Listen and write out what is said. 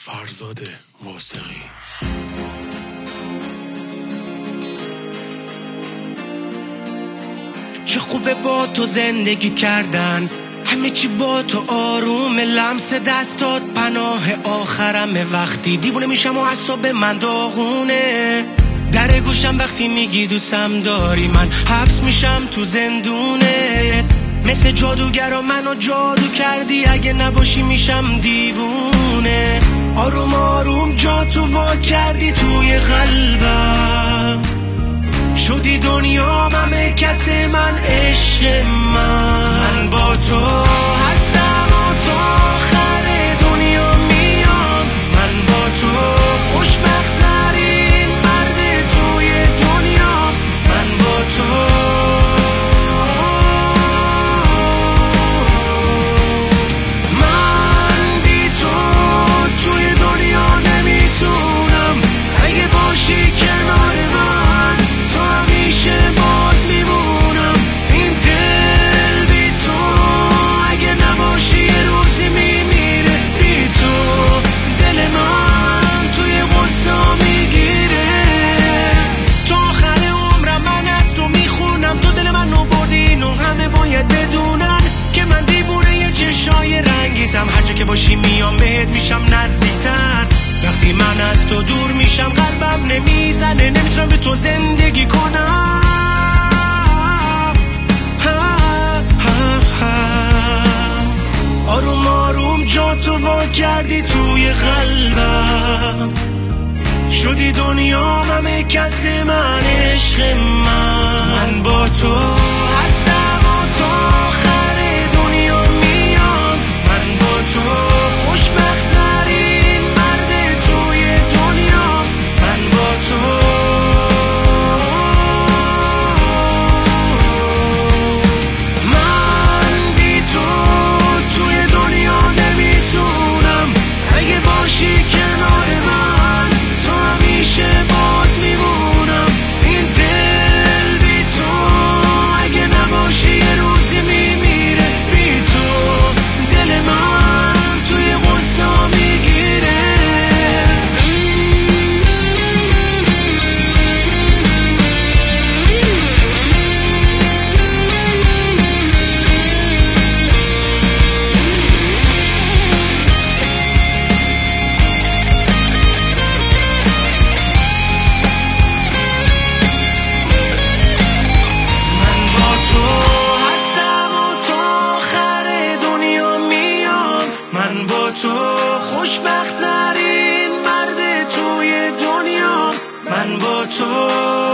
فرزاد واسقی. چه خوبه با تو زندگی کردن، همه چی با تو آروم، لمس دستات پناه آخرم. وقتی دیوونه میشم و اعصاب من داغونه، در گوشم وقتی میگی دوستم داری، من حبس میشم تو زندونه. مثل جادوگرا منو جادو کردی، اگه نباشی میشم دیوونه. آروم آروم جا تو وا کردی توی قلبم، شدی دنیا همه کس من، عشق من با تو هستم و تا آخر دنیا میام. من با تو خوشبخت‌ترین مرد توی دنیا. من با تو من بی تو توی دنیا نمیتونم، اگه باشی کنار من تو همیشه باد میمونم. این دل بی تو اگه نباشی یه روزی میمیره، بی تو دل من توی غصه میگیره. تا آخر عمرم من از تو میخونم، تو دل من رو بردی، اینو همه باید بدونن که من دیوونه یه چشای رنگیتم. هر جا که باشی میام بهت میشم نزدیکتر، وقتی من از تو دور میشم قلبم نمیزنه، نمیتونم به تو زندگی کنم. آروم آروم جا تو وا کردی توی قلبم، شدی دنیا همه کس من، عشق من با تو هستم و تا آخر دنیا میام. من با تو خوشبخت‌ترین مرد توی دنیا. من با تو من بی تو توی دنیا نمیتونم، اگه باشی کنار من تو همیشه باد میمونم. این دل بی تو اگه نباشی یه روزی میمیره، بی تو دل من توی غصه میگیره. من با تو هستم و تا آخر دنیا میام. من با تو خوشبخت‌ترین مرد توی دنیا. من با تو